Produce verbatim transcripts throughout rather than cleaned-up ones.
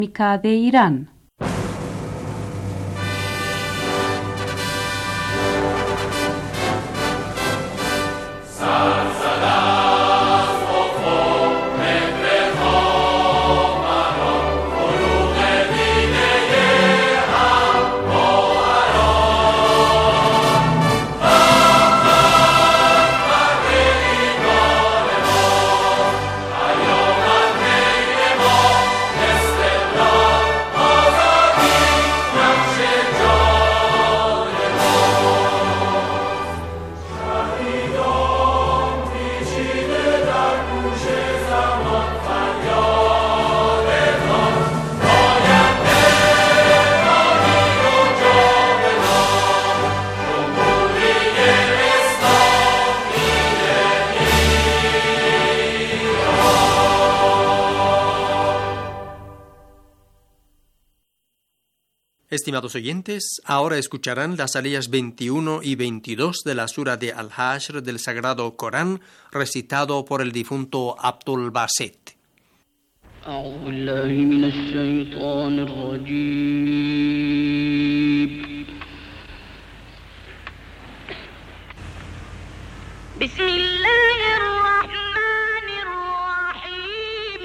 de Irán. Estimados oyentes, ahora escucharán las aleyas veintiuno y veintidós de la sura de Al-Hashr del Sagrado Corán, recitado por el difunto Abdul Basit. أعوذ بالله من الشيطان الرجيم بسم الله الرحمن الرحيم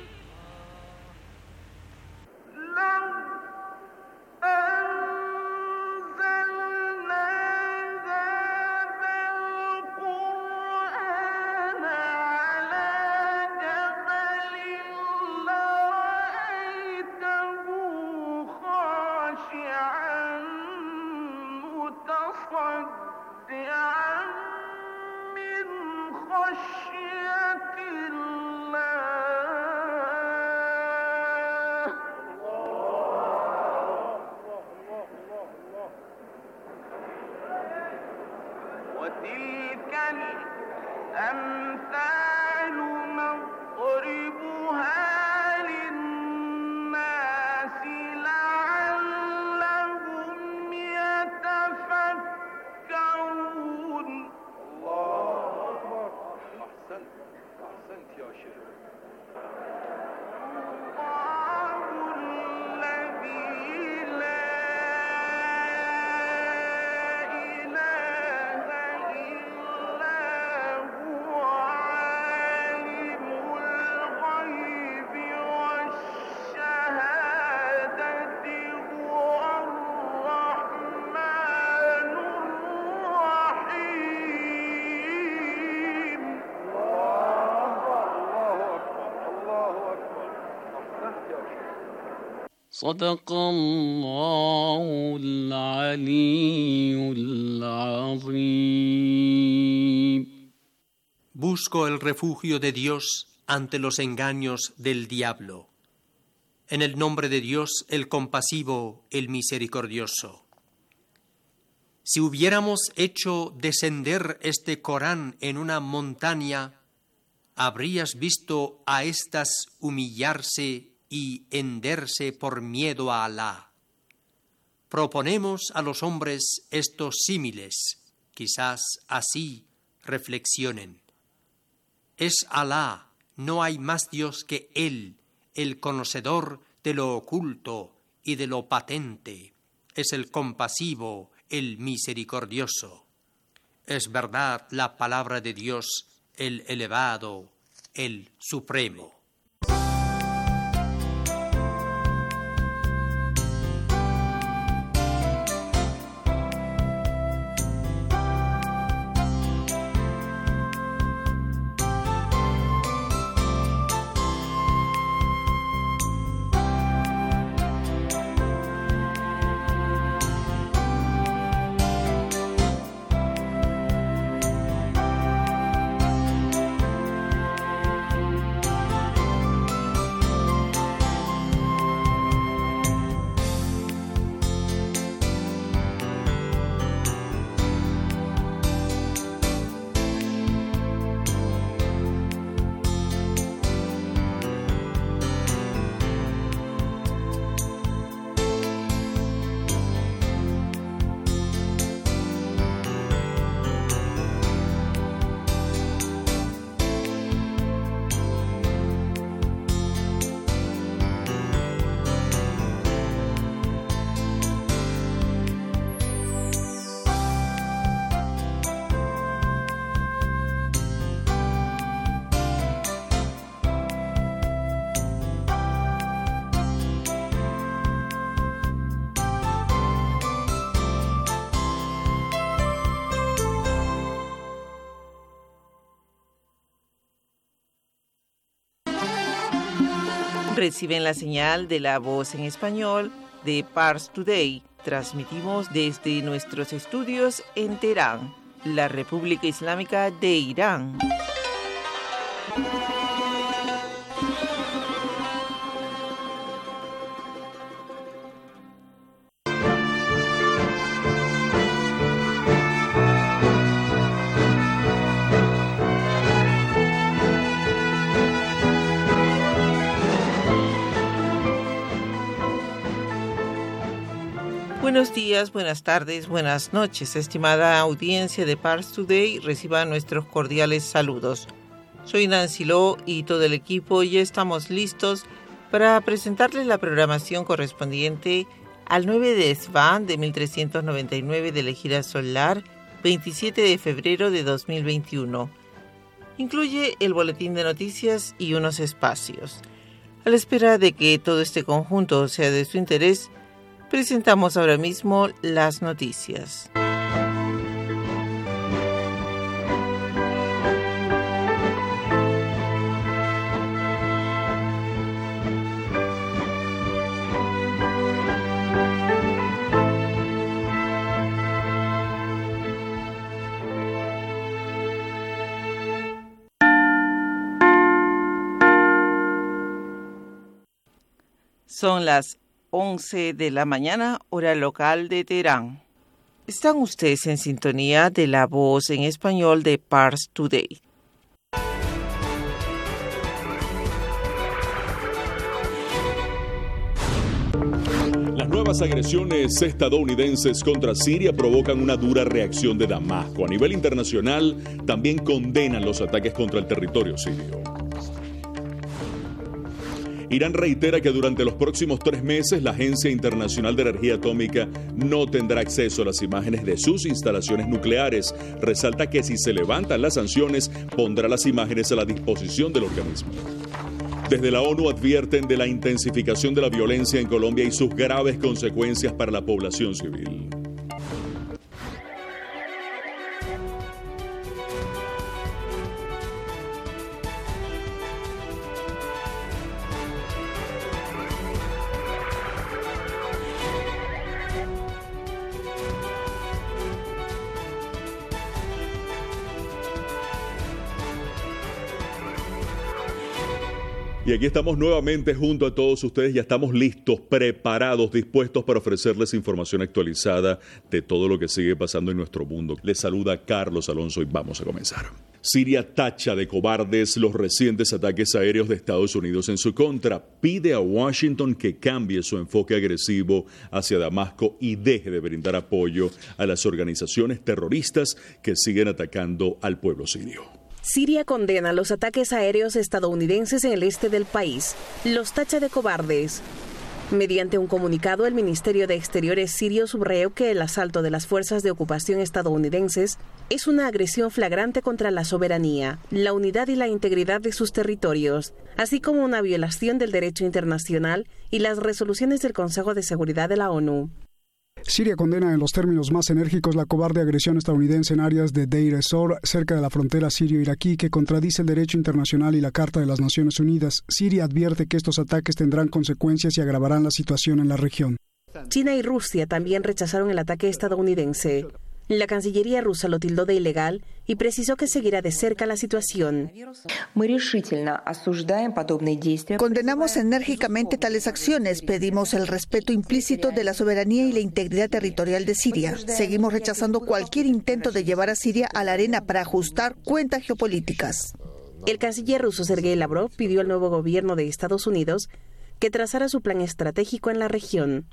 وتلك الأمثال نضربها للناس لعلهم يتفكرون. الله أكبر. أحسنت أحسنت يا شيخ. صدق الله العلي العظيم. Busco el refugio de Dios ante los engaños del diablo. En el nombre de Dios, el compasivo, el misericordioso. Si hubiéramos hecho descender este Corán en una montaña, habrías visto a éstas humillarse y henderse por miedo a Alá. Proponemos a los hombres estos símiles, quizás así reflexionen. Es Alá, no hay más Dios que Él, el conocedor de lo oculto y de lo patente. Es el compasivo, el misericordioso. Es verdad la palabra de Dios, el elevado, el supremo. Reciben la señal de La Voz en Español de Pars Today. Transmitimos desde nuestros estudios en Teherán, la República Islámica de Irán. Buenos días, buenas tardes, buenas noches, estimada audiencia de Pars Today, reciban nuestros cordiales saludos. Soy Nancy Lo y todo el equipo ya estamos listos para presentarles la programación correspondiente al nueve de Esfán de mil trescientos noventa y nueve de la Ejira Solar, veintisiete de febrero de dos mil veintiuno. Incluye el boletín de noticias y unos espacios. A la espera de que todo este conjunto sea de su interés, presentamos ahora mismo las noticias. Son las once de la mañana, hora local de Teherán. Están ustedes en sintonía de La Voz en Español de Pars Today. Las nuevas agresiones estadounidenses contra Siria provocan una dura reacción de Damasco. A nivel internacional, también condenan los ataques contra el territorio sirio. Irán reitera que durante los próximos tres meses la Agencia Internacional de Energía Atómica no tendrá acceso a las imágenes de sus instalaciones nucleares. Resalta que si se levantan las sanciones, pondrá las imágenes a la disposición del organismo. Desde la ONU advierten de la intensificación de la violencia en Colombia y sus graves consecuencias para la población civil. Y aquí estamos nuevamente junto a todos ustedes, ya estamos listos, preparados, dispuestos para ofrecerles información actualizada de todo lo que sigue pasando en nuestro mundo. Les saluda Carlos Alonso y vamos a comenzar. Siria tacha de cobardes los recientes ataques aéreos de Estados Unidos en su contra. Pide a Washington que cambie su enfoque agresivo hacia Damasco y deje de brindar apoyo a las organizaciones terroristas que siguen atacando al pueblo sirio. Siria condena los ataques aéreos estadounidenses en el este del país. Los tacha de cobardes. Mediante un comunicado, el Ministerio de Exteriores sirio subrayó que el asalto de las fuerzas de ocupación estadounidenses es una agresión flagrante contra la soberanía, la unidad y la integridad de sus territorios, así como una violación del derecho internacional y las resoluciones del Consejo de Seguridad de la ONU. Siria condena en los términos más enérgicos la cobarde agresión estadounidense en áreas de Deir ez-Zor, cerca de la frontera sirio-iraquí, que contradice el derecho internacional y la Carta de las Naciones Unidas. Siria advierte que estos ataques tendrán consecuencias y agravarán la situación en la región. China y Rusia también rechazaron el ataque estadounidense. La Cancillería rusa lo tildó de ilegal y precisó que seguirá de cerca la situación. Condenamos enérgicamente tales acciones. Pedimos el respeto implícito de la soberanía y la integridad territorial de Siria. Seguimos rechazando cualquier intento de llevar a Siria a la arena para ajustar cuentas geopolíticas. El canciller ruso Sergei Lavrov pidió al nuevo gobierno de Estados Unidos que trazara su plan estratégico en la región.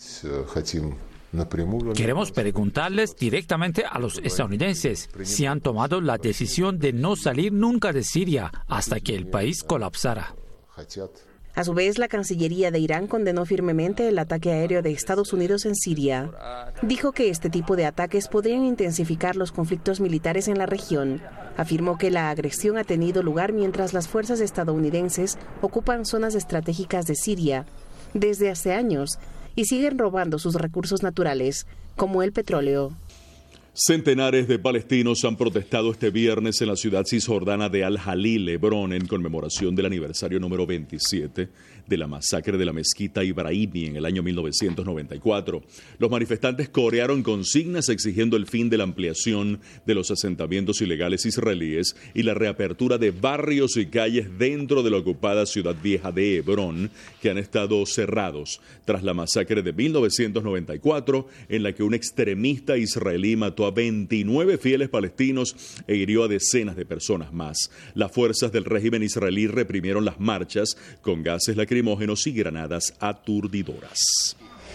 Queremos preguntarles directamente a los estadounidenses si han tomado la decisión de no salir nunca de Siria hasta que el país colapsara. A su vez, la Cancillería de Irán condenó firmemente el ataque aéreo de Estados Unidos en Siria. Dijo que este tipo de ataques podrían intensificar los conflictos militares en la región. Afirmó que la agresión ha tenido lugar mientras las fuerzas estadounidenses ocupan zonas estratégicas de Siria desde hace años y siguen robando sus recursos naturales, como el petróleo. Centenares de palestinos han protestado este viernes en la ciudad cisjordana de Al-Jalil, Hebrón, en conmemoración del aniversario número veintisiete de la masacre de la mezquita Ibrahimi en el año mil novecientos noventa y cuatro. Los manifestantes corearon consignas exigiendo el fin de la ampliación de los asentamientos ilegales israelíes y la reapertura de barrios y calles dentro de la ocupada ciudad vieja de Hebrón, que han estado cerrados tras la masacre de mil novecientos noventa y cuatro, en la que un extremista israelí mató a veintinueve fieles palestinos e hirió a decenas de personas más. Las fuerzas del régimen israelí reprimieron las marchas con gases lacrimógenos y granadas aturdidoras.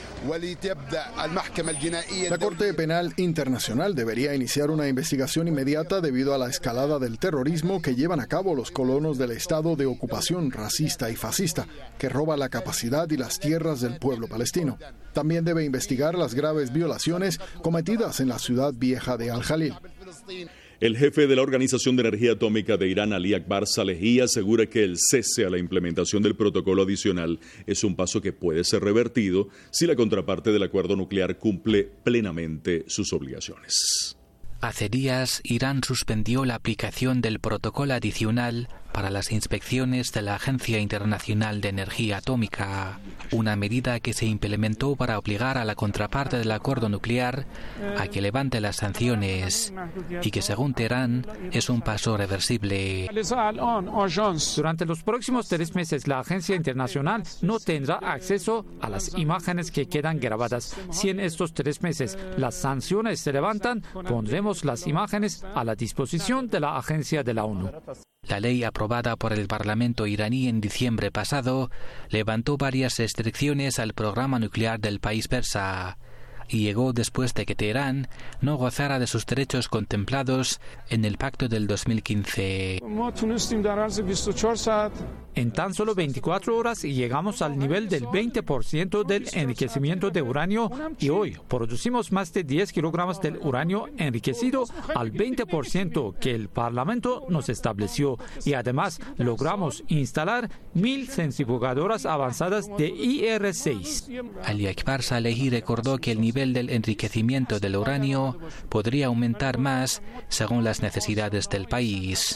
La Corte Penal Internacional debería iniciar una investigación inmediata debido a la escalada del terrorismo que llevan a cabo los colonos del Estado de ocupación racista y fascista, que roba la capacidad y las tierras del pueblo palestino. También debe investigar las graves violaciones cometidas en la ciudad vieja de Al-Jalil. El jefe de la Organización de Energía Atómica de Irán, Ali Akbar Salehi, asegura que el cese a la implementación del protocolo adicional es un paso que puede ser revertido si la contraparte del acuerdo nuclear cumple plenamente sus obligaciones. Hace días, Irán suspendió la aplicación del protocolo adicional para las inspecciones de la Agencia Internacional de Energía Atómica, una medida que se implementó para obligar a la contraparte del acuerdo nuclear a que levante las sanciones y que, según Teherán, es un paso reversible. Durante los próximos tres meses, la Agencia Internacional no tendrá acceso a las imágenes que quedan grabadas. Si en estos tres meses las sanciones se levantan, pondremos las imágenes a la disposición de la Agencia de la ONU. La ley aprobada por el Parlamento iraní en diciembre pasado levantó varias restricciones al programa nuclear del país persa y llegó después de que Teherán no gozara de sus derechos contemplados en el pacto del dos mil quince. En tan solo veinticuatro horas llegamos al nivel del veinte por ciento del enriquecimiento de uranio y hoy producimos más de diez kilogramos del uranio enriquecido al veinte por ciento que el Parlamento nos estableció y además logramos instalar mil centrifugadoras avanzadas de I R seis. Ali Akbar Salehi recordó que el nivel del enriquecimiento del uranio podría aumentar más según las necesidades del país.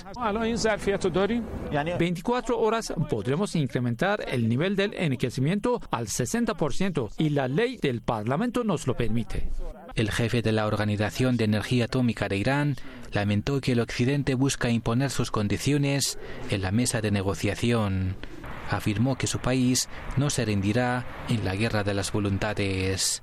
veinticuatro horas podremos incrementar el nivel del enriquecimiento al sesenta por ciento y la ley del Parlamento nos lo permite. El jefe de la Organización de Energía Atómica de Irán lamentó que el Occidente busca imponer sus condiciones en la mesa de negociación. Afirmó que su país no se rendirá en la guerra de las voluntades.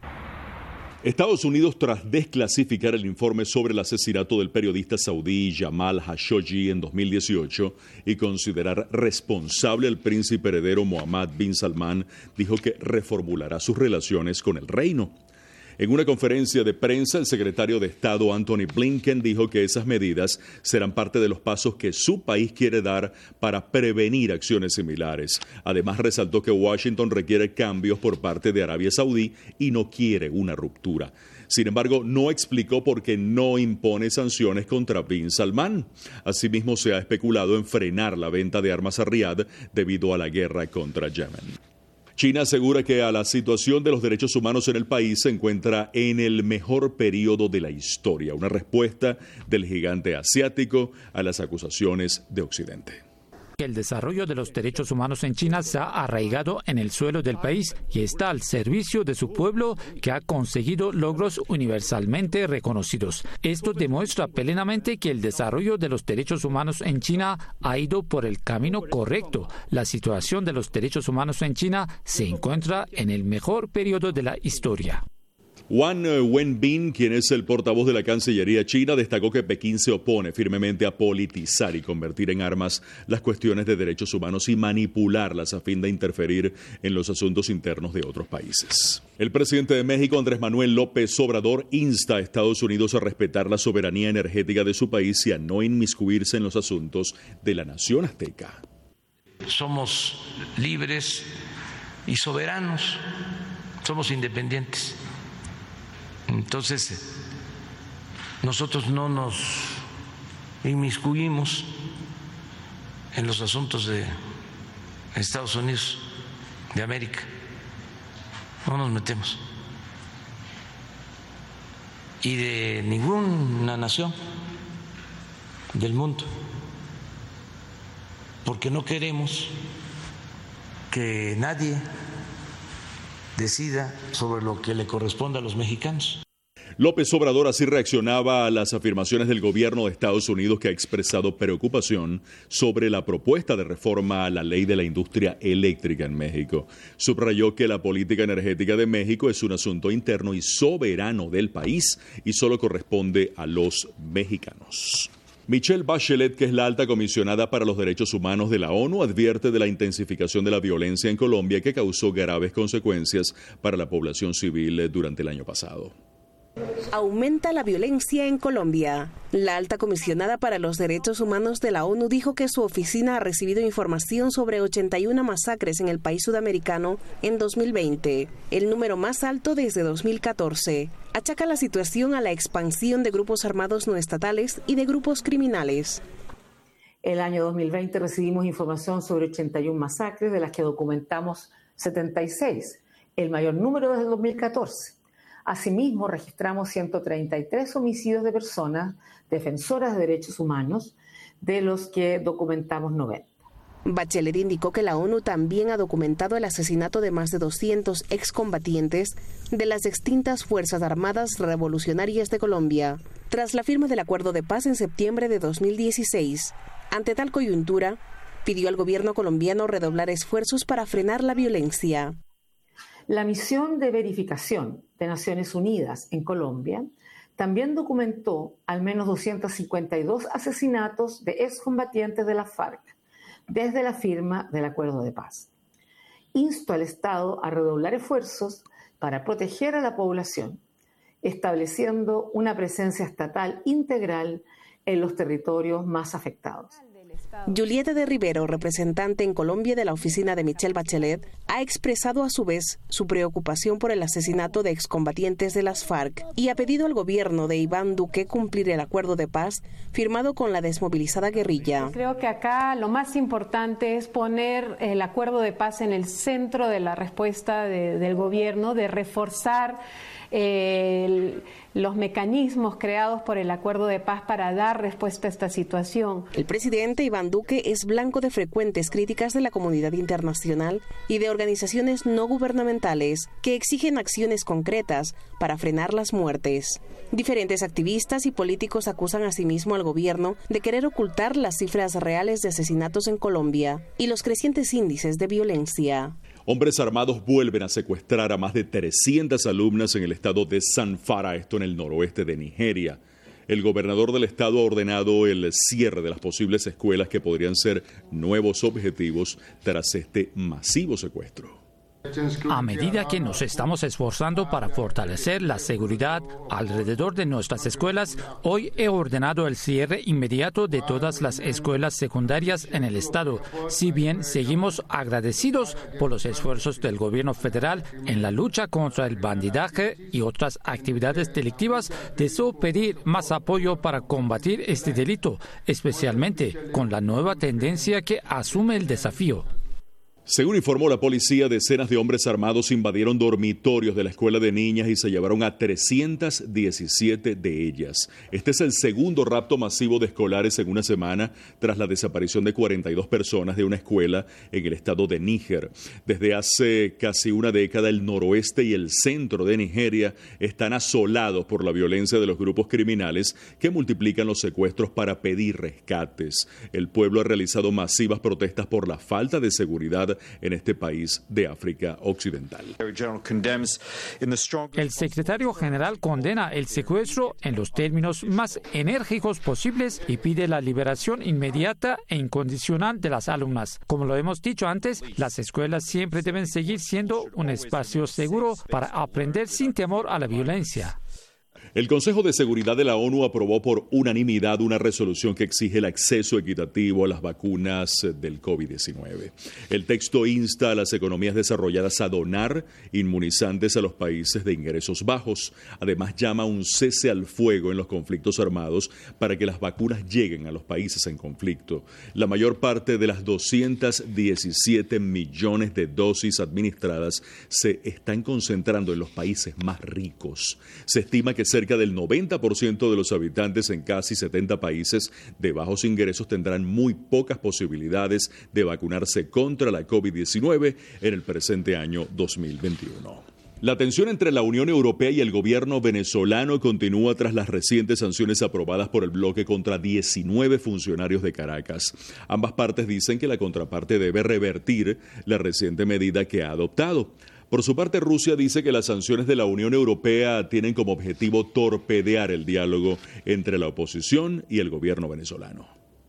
Estados Unidos, tras desclasificar el informe sobre el asesinato del periodista saudí Jamal Khashoggi en dos mil dieciocho y considerar responsable al príncipe heredero Mohammed bin Salman, dijo que reformulará sus relaciones con el reino. En una conferencia de prensa, el secretario de Estado Anthony Blinken dijo que esas medidas serán parte de los pasos que su país quiere dar para prevenir acciones similares. Además, resaltó que Washington requiere cambios por parte de Arabia Saudí y no quiere una ruptura. Sin embargo, no explicó por qué no impone sanciones contra bin Salman. Asimismo, se ha especulado en frenar la venta de armas a Riad debido a la guerra contra Yemen. China asegura que a la situación de los derechos humanos en el país se encuentra en el mejor periodo de la historia, una respuesta del gigante asiático a las acusaciones de Occidente. El desarrollo de los derechos humanos en China se ha arraigado en el suelo del país y está al servicio de su pueblo, que ha conseguido logros universalmente reconocidos. Esto demuestra plenamente que el desarrollo de los derechos humanos en China ha ido por el camino correcto. La situación de los derechos humanos en China se encuentra en el mejor periodo de la historia. Wang Wenbin, quien es el portavoz de la Cancillería china, destacó que Pekín se opone firmemente a politizar y convertir en armas las cuestiones de derechos humanos y manipularlas a fin de interferir en los asuntos internos de otros países. El presidente de México, Andrés Manuel López Obrador, insta a Estados Unidos a respetar la soberanía energética de su país y a no inmiscuirse en los asuntos de la nación azteca. Somos libres y soberanos, somos independientes. Entonces, nosotros no nos inmiscuimos en los asuntos de Estados Unidos de América, no nos metemos. y de ninguna nación del mundo, porque no queremos que nadie decida sobre lo que le corresponde a los mexicanos. López Obrador así reaccionaba a las afirmaciones del gobierno de Estados Unidos, que ha expresado preocupación sobre la propuesta de reforma a la ley de la industria eléctrica en México. Subrayó que la política energética de México es un asunto interno y soberano del país y solo corresponde a los mexicanos. Michelle Bachelet, que es la alta comisionada para los derechos humanos de la ONU, advierte de la intensificación de la violencia en Colombia, que causó graves consecuencias para la población civil durante el año pasado. Aumenta la violencia en Colombia. La alta comisionada para los derechos humanos de la ONU dijo que su oficina ha recibido información sobre ochenta y una masacres en el país sudamericano en dos mil veinte, el número más alto desde dos mil catorce. Achaca la situación a la expansión de grupos armados no estatales y de grupos criminales. El año dos mil veinte recibimos información sobre ochenta y una masacres, de las que documentamos setenta y seis, el mayor número desde dos mil catorce. Asimismo, registramos ciento treinta y tres homicidios de personas defensoras de derechos humanos, de los que documentamos noventa. Bachelet indicó que la ONU también ha documentado el asesinato de más de doscientos excombatientes de las extintas Fuerzas Armadas Revolucionarias de Colombia, tras la firma del acuerdo de paz en septiembre de dos mil dieciséis. Ante tal coyuntura, pidió al gobierno colombiano redoblar esfuerzos para frenar la violencia. La misión de verificación de Naciones Unidas en Colombia también documentó al menos doscientos cincuenta y dos asesinatos de excombatientes de la FARC desde la firma del acuerdo de paz. Insto al Estado a redoblar esfuerzos para proteger a la población, estableciendo una presencia estatal integral en los territorios más afectados. Julieta de Rivero, representante en Colombia de la oficina de Michelle Bachelet, ha expresado a su vez su preocupación por el asesinato de excombatientes de las FARC y ha pedido al gobierno de Iván Duque cumplir el acuerdo de paz firmado con la desmovilizada guerrilla. Creo que acá lo más importante es poner el acuerdo de paz en el centro de la respuesta de, del gobierno, de reforzar eh, el, los mecanismos creados por el acuerdo de paz para dar respuesta a esta situación. El presidente Iván Duque es blanco de frecuentes críticas de la comunidad internacional y de organizaciones no gubernamentales que exigen acciones concretas para frenar las muertes. Diferentes activistas y políticos acusan asimismo al gobierno de querer ocultar las cifras reales de asesinatos en Colombia y los crecientes índices de violencia. Hombres armados vuelven a secuestrar a más de trescientas alumnas en el estado de Zamfara, esto en el noroeste de Nigeria. El gobernador del estado ha ordenado el cierre de las posibles escuelas que podrían ser nuevos objetivos tras este masivo secuestro. A medida que nos estamos esforzando para fortalecer la seguridad alrededor de nuestras escuelas, hoy he ordenado el cierre inmediato de todas las escuelas secundarias en el estado. Si bien seguimos agradecidos por los esfuerzos del gobierno federal en la lucha contra el bandidaje y otras actividades delictivas, deseo pedir más apoyo para combatir este delito, especialmente con la nueva tendencia que asume el desafío. Según informó la policía, decenas de hombres armados invadieron dormitorios de la escuela de niñas y se llevaron a trescientas diecisiete de ellas. Este es el segundo rapto masivo de escolares en una semana tras la desaparición de cuarenta y dos personas de una escuela en el estado de Níger. Desde hace casi una década, el noroeste y el centro de Nigeria están asolados por la violencia de los grupos criminales que multiplican los secuestros para pedir rescates. El pueblo ha realizado masivas protestas por la falta de seguridad en este país de África Occidental. El secretario general condena el secuestro en los términos más enérgicos posibles y pide la liberación inmediata e incondicional de las alumnas. Como lo hemos dicho antes, las escuelas siempre deben seguir siendo un espacio seguro para aprender sin temor a la violencia. El Consejo de Seguridad de la ONU aprobó por unanimidad una resolución que exige el acceso equitativo a las vacunas del COVID diecinueve. El texto insta a las economías desarrolladas a donar inmunizantes a los países de ingresos bajos. Además, llama a un cese al fuego en los conflictos armados para que las vacunas lleguen a los países en conflicto. La mayor parte de las doscientos diecisiete millones de dosis administradas se están concentrando en los países más ricos. Se estima que cerca del noventa por ciento de los habitantes en casi setenta países de bajos ingresos tendrán muy pocas posibilidades de vacunarse contra la COVID diecinueve en el presente año dos mil veintiuno. La tensión entre la Unión Europea y el gobierno venezolano continúa tras las recientes sanciones aprobadas por el bloque contra diecinueve funcionarios de Caracas. Ambas partes dicen que la contraparte debe revertir la reciente medida que ha adoptado. Por su parte, Rusia dice que las sanciones de la Unión Europea tienen como objetivo torpedear el diálogo entre la oposición y el gobierno venezolano.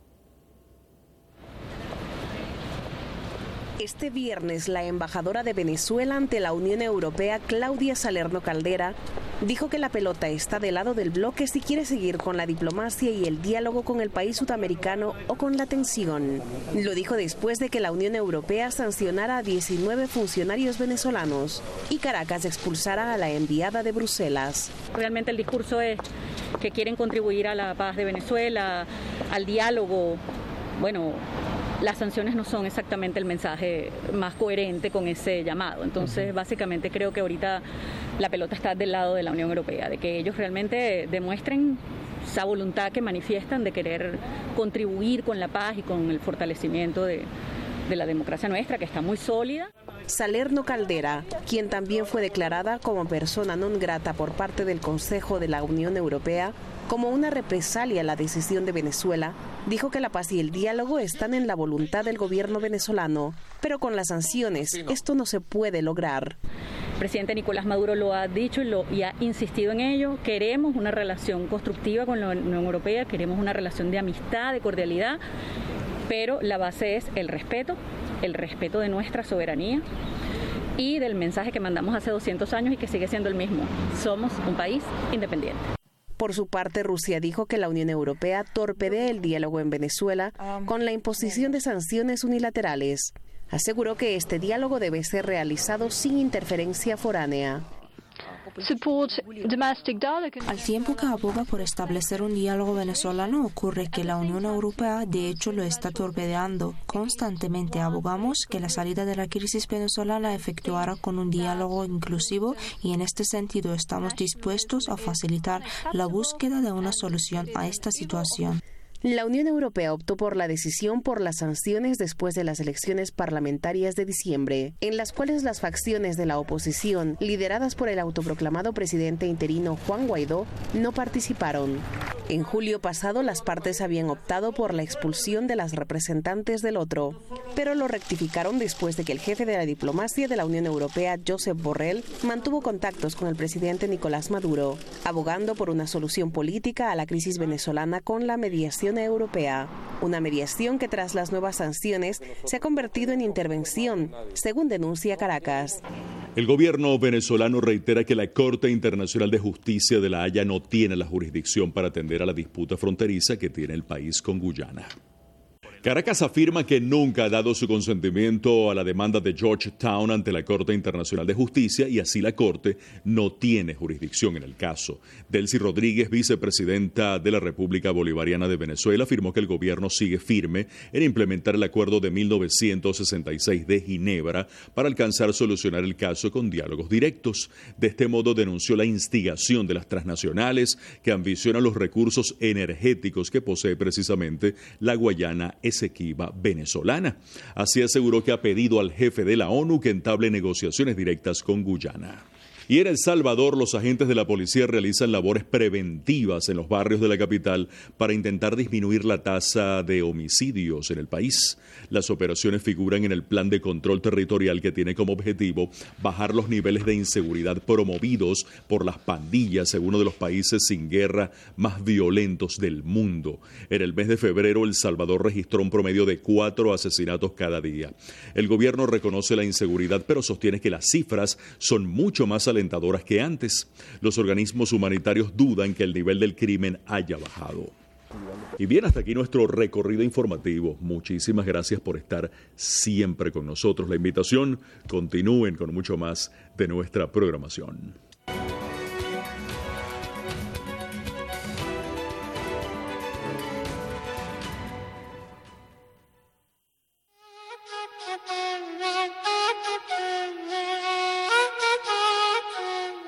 Este viernes, la embajadora de Venezuela ante la Unión Europea, Claudia Salerno Caldera, dijo que la pelota está del lado del bloque si quiere seguir con la diplomacia y el diálogo con el país sudamericano o con la tensión. Lo dijo después de que la Unión Europea sancionara a diecinueve funcionarios venezolanos y Caracas expulsara a la enviada de Bruselas. Realmente el discurso es que quieren contribuir a la paz de Venezuela, al diálogo. Bueno, las sanciones no son exactamente el mensaje más coherente con ese llamado. Entonces, básicamente creo que ahorita la pelota está del lado de la Unión Europea, de que ellos realmente demuestren esa voluntad que manifiestan de querer contribuir con la paz y con el fortalecimiento de, de la democracia nuestra, que está muy sólida. Salerno Caldera, quien también fue declarada como persona non grata por parte del Consejo de la Unión Europea, como una represalia a la decisión de Venezuela, dijo que la paz y el diálogo están en la voluntad del gobierno venezolano, pero con las sanciones esto no se puede lograr. El presidente Nicolás Maduro lo ha dicho y, lo, y ha insistido en ello. Queremos una relación constructiva con la Unión Europea, queremos una relación de amistad, de cordialidad, pero la base es el respeto, el respeto de nuestra soberanía y del mensaje que mandamos hace doscientos años y que sigue siendo el mismo. Somos un país independiente. Por su parte, Rusia dijo que la Unión Europea torpedea el diálogo en Venezuela con la imposición de sanciones unilaterales. Aseguró que este diálogo debe ser realizado sin interferencia foránea. Al tiempo que aboga por establecer un diálogo venezolano, ocurre que la Unión Europea de hecho lo está torpedeando. Constantemente abogamos que la salida de la crisis venezolana efectuara con un diálogo inclusivo y en este sentido estamos dispuestos a facilitar la búsqueda de una solución a esta situación. La Unión Europea optó por la decisión por las sanciones después de las elecciones parlamentarias de diciembre, en las cuales las facciones de la oposición, lideradas por el autoproclamado presidente interino Juan Guaidó, no participaron. En julio pasado, las partes habían optado por la expulsión de las representantes del otro, pero lo rectificaron después de que el jefe de la diplomacia de la Unión Europea, Josep Borrell, mantuvo contactos con el presidente Nicolás Maduro, abogando por una solución política a la crisis venezolana con la mediación europea. Una mediación que tras las nuevas sanciones se ha convertido en intervención, según denuncia Caracas. El gobierno venezolano reitera que la Corte Internacional de Justicia de La Haya no tiene la jurisdicción para atender a la disputa fronteriza que tiene el país con Guyana. Caracas afirma que nunca ha dado su consentimiento a la demanda de Georgetown ante la Corte Internacional de Justicia y así la Corte no tiene jurisdicción en el caso. Delcy Rodríguez, vicepresidenta de la República Bolivariana de Venezuela, afirmó que el gobierno sigue firme en implementar el acuerdo de mil novecientos sesenta y seis de Ginebra para alcanzar solucionar el caso con diálogos directos. De este modo denunció la instigación de las transnacionales que ambicionan los recursos energéticos que posee precisamente la Guayana Esequiba venezolana. Así aseguró que ha pedido al jefe de la ONU que entable negociaciones directas con Guyana. Y en El Salvador, los agentes de la policía realizan labores preventivas en los barrios de la capital para intentar disminuir la tasa de homicidios en el país. Las operaciones figuran en el plan de control territorial que tiene como objetivo bajar los niveles de inseguridad promovidos por las pandillas en uno de los países sin guerra más violentos del mundo. En el mes de febrero, El Salvador registró un promedio de cuatro asesinatos cada día. El gobierno reconoce la inseguridad, pero sostiene que las cifras son mucho más alentadoras que antes. Los organismos humanitarios dudan que el nivel del crimen haya bajado. Y bien, hasta aquí nuestro recorrido informativo. Muchísimas gracias por estar siempre con nosotros. La invitación, continúen con mucho más de nuestra programación.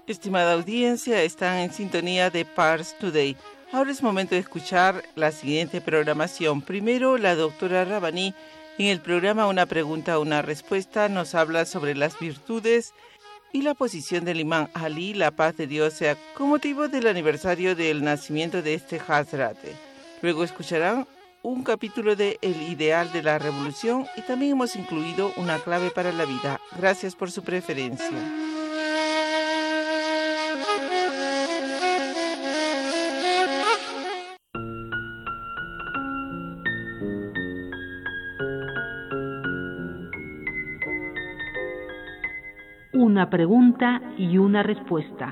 Estimada audiencia, están en sintonía de Pars Today. Ahora es momento de escuchar la siguiente programación. Primero, la doctora Rabbani, en el programa Una pregunta, una respuesta, nos habla sobre las virtudes y la posición del imán Ali, la paz de Dios sea, con motivo del aniversario del nacimiento de este Hazrat. Luego escucharán un capítulo de El ideal de la revolución y también hemos incluido una clave para la vida. Gracias por su preferencia. Una pregunta y una respuesta.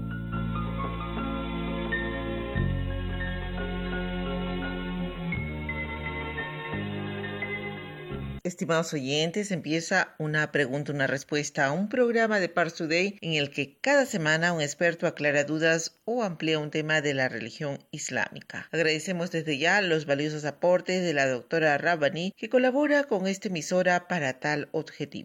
Estimados oyentes, empieza Una pregunta, una respuesta, un programa de Pars Today en el que cada semana un experto aclara dudas o amplía un tema de la religión islámica. Agradecemos desde ya los valiosos aportes de la doctora Rabbani, que colabora con esta emisora para tal objetivo.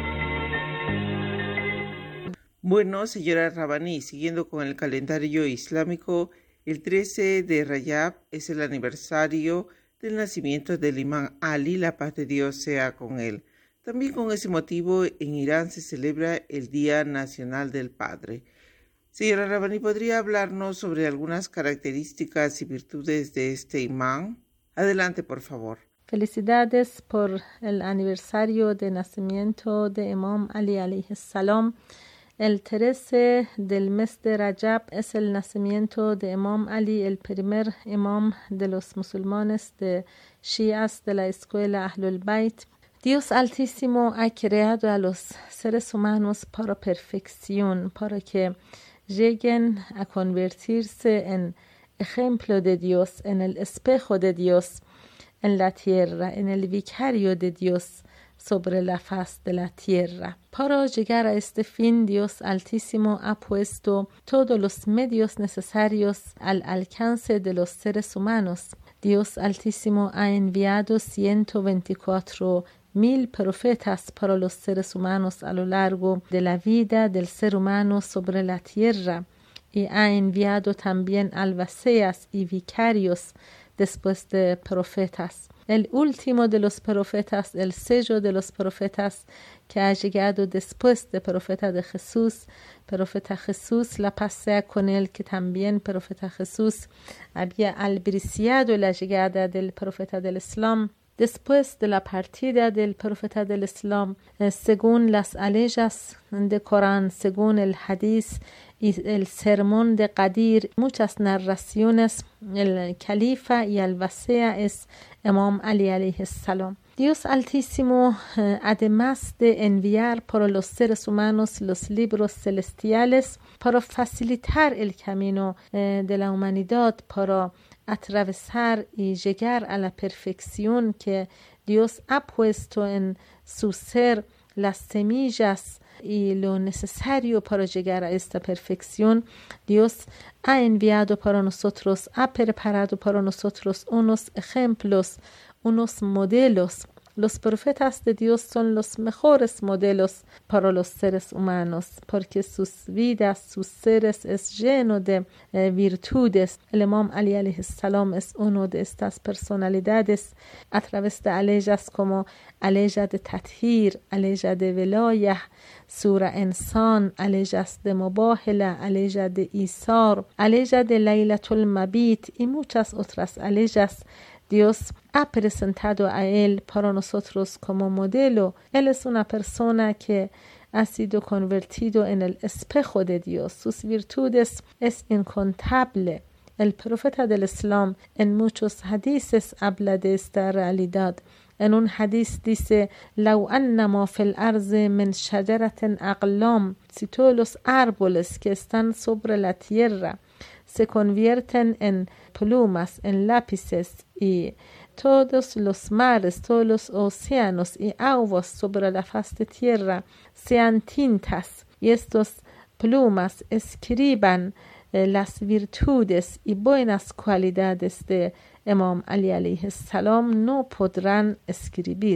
Bueno, señora Rabbani, siguiendo con el calendario islámico, el trece de Rayab es el aniversario del nacimiento del imán Ali, la paz de Dios sea con él. También con ese motivo en Irán se celebra el Día Nacional del Padre. Señora Rabbani, ¿podría hablarnos sobre algunas características y virtudes de este imán? Adelante, por favor. Felicidades por el aniversario de nacimiento de Imam Ali alayhi salam. El trece del mes de Rajab es el nacimiento de Imam Ali, el primer imam de los musulmanes de Shias de la escuela Ahlul Bayt. Dios Altísimo ha creado a los seres humanos para perfección, para que lleguen a convertirse en ejemplo de Dios, en el espejo de Dios en la tierra, en el vicario de Dios sobre la faz de la tierra. Para llegar a este fin, Dios Altísimo ha puesto todos los medios necesarios al alcance de los seres humanos. Dios Altísimo ha enviado ciento veinticuatro mil profetas para los seres humanos a lo largo de la vida del ser humano sobre la tierra y ha enviado también albaceas y vicarios después de profetas. El último de los profetas, el sello de los profetas que ha llegado después del profeta de Jesús, profeta Jesús, la paz sea con él, que también profeta Jesús había albriciado la llegada del profeta del Islam. Después de la partida del profeta del Islam, eh, según las aleyas de Corán, según el hadís y el sermón de Qadir, muchas narraciones, el califa y albacea es Imam Ali alayhi salam. Dios Altísimo, eh, además de enviar para los seres humanos los libros celestiales para facilitar el camino eh, de la humanidad, para atravesar y llegar a la perfección que Dios ha puesto en su ser, las semillas y lo necesario para llegar a esta perfección. Dios ha enviado para nosotros, ha preparado para nosotros unos ejemplos, unos modelos. Los profetas de Dios son los mejores modelos para los seres humanos, porque sus vidas, sus seres es lleno de eh, virtudes. El Imam Ali alayhi salam es uno de estas personalidades a través de aleyas como aleya de Tathir, aleya de Velayah, Sura Insan, aleyas de Mubahila, aleya de Isar, aleya de Laylatul Mabit y muchas otras aleyas. Dios ha presentado a él para nosotros como modelo. Él es una persona que ha sido convertido en el espejo de Dios. Sus virtudes es incontable. El profeta del Islam en muchos hadices habla de esta realidad. En un hadith dice: "Lau anna ma fil arzi min shajaratin aqlam", si todos los árboles que están sobre la tierra se convierten en plumas, en lápices, y todos los mares, todos los océanos y aguas sobre la faz de tierra sean tintas, y estas plumas escriban eh, las virtudes y buenas cualidades de Imam Ali alayhi salam, no podrán escribir.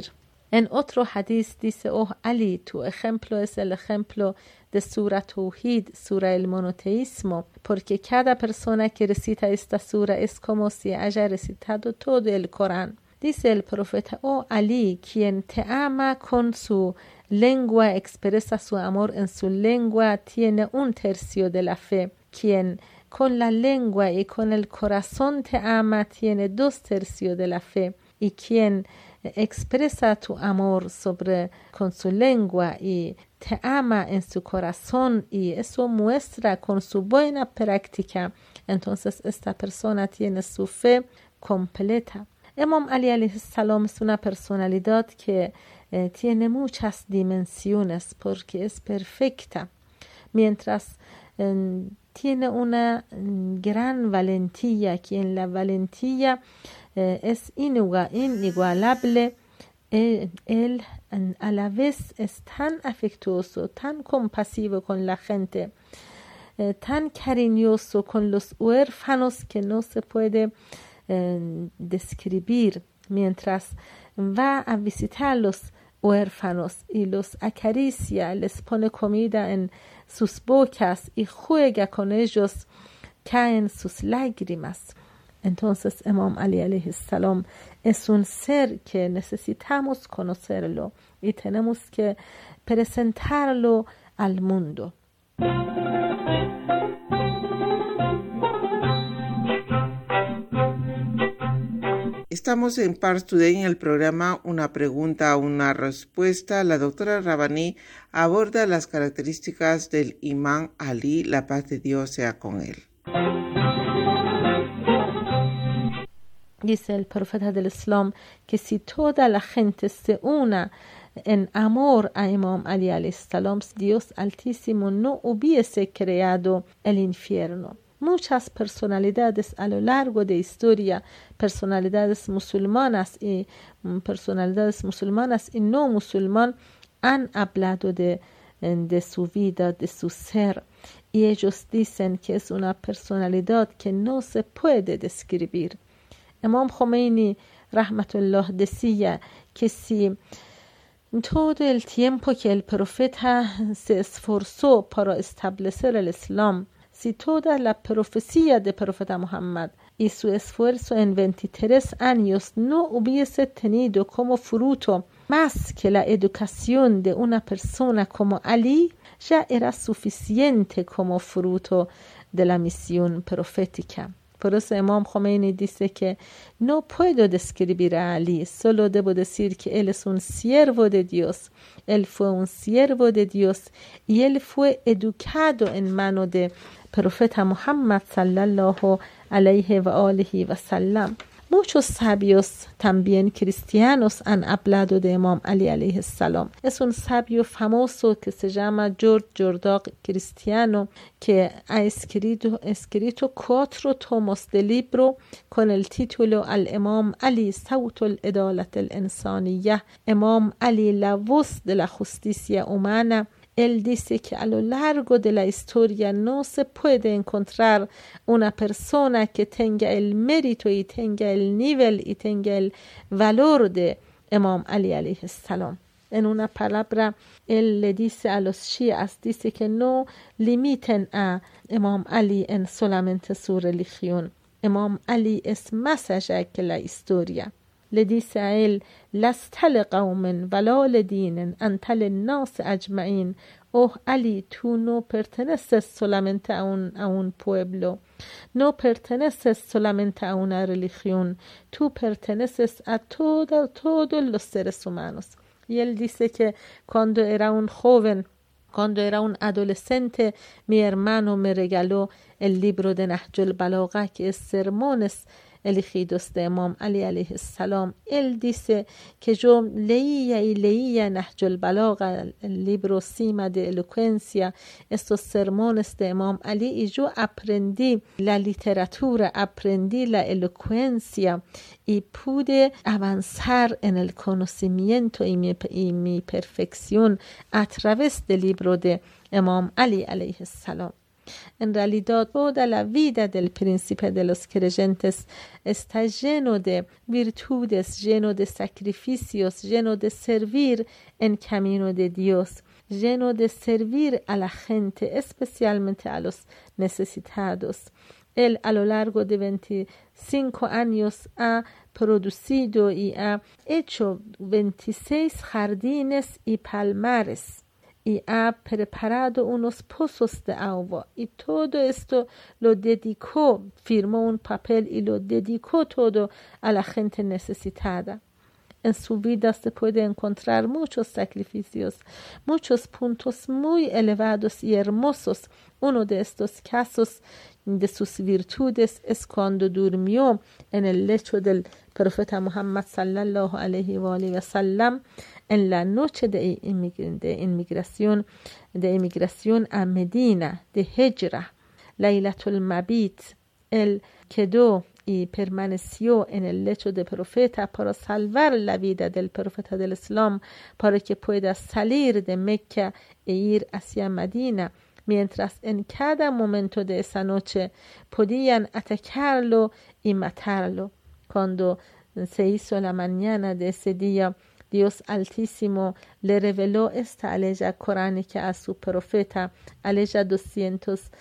En otro hadith dice, oh Ali, tu ejemplo es el ejemplo de Sura Tauhid, Sura el monoteísmo, porque cada persona que recita esta sura es como si haya recitado todo el Corán. Dice el profeta, oh Ali, quien te ama con su lengua, expresa su amor en su lengua, tiene un tercio de la fe. Quien con la lengua y con el corazón te ama, tiene dos tercios de la fe. Y quien expresa tu amor sobre con su lengua y te ama en su corazón y eso muestra con su buena práctica, entonces esta persona tiene su fe completa. Imam Ali alayhi salam es una personalidad que eh, tiene muchas dimensiones porque es perfecta, mientras eh, tiene una gran valentía, que en la valentía eh, es inigua, inigualable. Él, él a la vez es tan afectuoso, tan compasivo con la gente, eh, tan cariñoso con los huérfanos que no se puede eh, describir. Mientras va a visitar los huérfanos y los acaricia, les pone comida en sus bocas y juega con ellos, caen sus lágrimas. Entonces Imam Ali alayhi salam es un ser que necesitamos conocerlo y tenemos que presentarlo al mundo. Estamos en Pars Today en el programa Una pregunta, una respuesta. La doctora Rabbani aborda las características del Imam Ali, la paz de Dios sea con él. Dice el profeta del Islam que si toda la gente se una en amor a Imam Ali alayhi salam, Dios Altísimo no hubiese creado el infierno. Muchas personalidades a lo largo de historia, personalidades musulmanas y personalidades musulmanas y no musulmanas, han hablado de, de su vida, de su ser. Y ellos dicen que es una personalidad que no se puede describir. Imam Khomeini, rahmatullah, decía que si todo el tiempo que el profeta se esforzó para establecer el Islam, si toda la profecía del profeta Muhammad y su esfuerzo en veintitrés años no hubiese tenido como fruto más que la educación de una persona como Ali, ya era suficiente como fruto de la misión profética. Por eso Imam Khomeini dice que no puedo describir a Ali, solo debo decir que él es un siervo de Dios. Él fue un siervo de Dios y él fue educado en mano de profeta Muhammad sallallahu alayhi wa alihi wa sallam. Muchos sabios, también cristianos, han hablado de Imam Ali alayhi salam. Es un sabio famoso que se llama George Jordan, cristiano, que ha escrito, escrito cuatro tomos de libro con el título Al-Imam Ali, Sawt al-Idalat al-Insaniyah, Imam Ali, la voz de la justicia humana. Él dice que a lo largo de la historia no se puede encontrar una persona que tenga el mérito y tenga el nivel y tenga el valor de Imam Ali alayhi salam. En una palabra, él le dice a los shias, dice que no limiten a Imam Ali en solamente su religión. Imam Ali es más allá que la historia. Le dice a él, لست لقوم ولا لدين أنت للناس أجمعين. Oh Ali, tú no perteneces solamente a un, a un pueblo, no perteneces solamente a una religión, tú perteneces a todo, todos los seres humanos. Y él dice que cuando era un joven, cuando era un adolescente, mi hermano me regaló el libro de Nahjul Balagha, que es sermones elegidos de Imam Ali alayhi salam. Él dice que yo leía y leía Nahjul Balagha, el libro cima de elocuencia, estos sermones de Imam Ali, y yo aprendí la literatura, aprendí la elocuencia y pude avanzar en el conocimiento y mi, y mi perfección a través del libro de Imam Ali alayhi salam. En realidad, toda la vida del príncipe de los creyentes está lleno de virtudes, lleno de sacrificios, lleno de servir en camino de Dios, lleno de servir a la gente, especialmente a los necesitados. Él a lo largo de veinticinco años ha producido y ha hecho veintiséis jardines y palmares y ha preparado unos pozos de agua, y todo esto lo dedicó, firmó un papel y lo dedicó todo a la gente necesitada. En su vida se puede encontrar muchos sacrificios, muchos puntos muy elevados y hermosos. Uno de estos casos de sus virtudes es cuando durmió en el lecho del profeta Muhammad sallallahu alaihi wa alihi wa sallam en la noche de, inmig- de inmigración de inmigración a Medina, de Hijra, Laylatul Mabit. Él quedó y permaneció en el lecho del profeta para salvar la vida del profeta del Islam, para que pueda salir de Mecca e ir hacia Medina, mientras en cada momento de esa noche podían atacarlo y matarlo. Cuando se hizo la mañana de ese día, Dios Altísimo le reveló esta aleya coránica a su profeta, aleya doscientos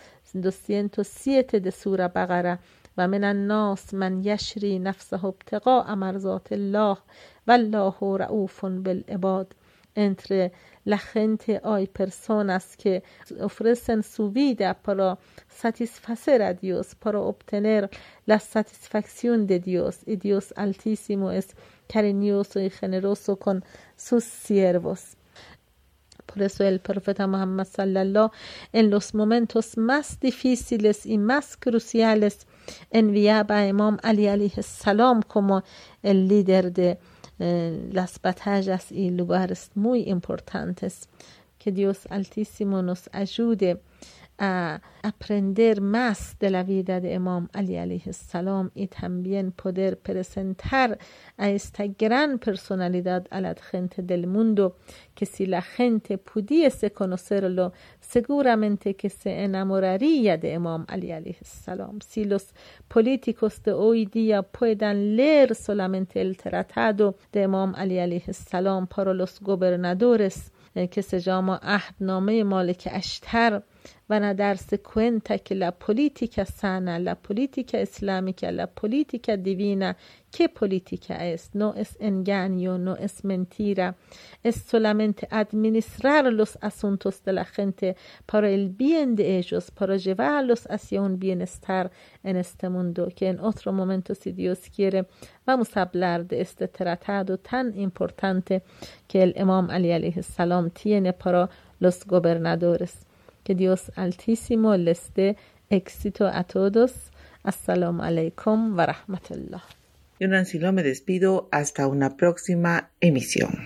siete de Sura Baqara: ومن الناس من يشري نفسه ابتغاء مرضات الله والله رؤوف بالعباد. Entre la gente hay personas que ofrecen su vida para satisfacer a Dios, para obtener la satisfacción de Dios, y Dios Altísimo es cariñoso y generoso con sus siervos. Por eso el profeta Muhammad sallallahu en los momentos más difíciles y más cruciales enviaba a Imam Ali alayhi salam como el líder de eh, las batallas y lugares muy importantes. Que Dios Altísimo nos ayude a aprender más de la vida de Imam Ali alayhi salam y también poder presentar a esta gran personalidad a la gente del mundo, que si la gente pudiese conocerlo, seguramente que se enamoraría de Imam Ali alayhi salam. Si los políticos de hoy día puedan leer solamente el tratado de Imam Ali alayhi salam para los gobernadores, que se llama Ahdname Malik Ashtar, van a darse cuenta que la política sana, la política islámica, la política divina, ¿qué política es? No es engaño, no es mentira, es solamente administrar los asuntos de la gente para el bien de ellos, para llevarlos hacia un bienestar en este mundo, que en otro momento, si Dios quiere, vamos a hablar de este tratado tan importante que el Imam Ali alayhi salam tiene para los gobernadores. Que Dios Altísimo les dé éxito a todos. Assalamu alaikum wa rahmatullah. Yo, Nancy Lo, me despido hasta una próxima emisión.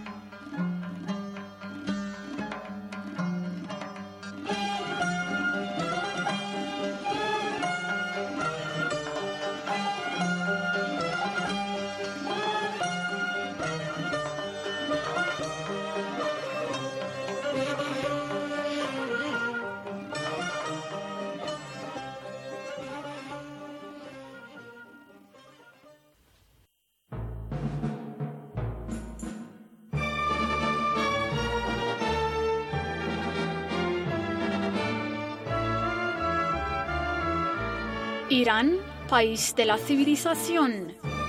Irán, país de la civilización.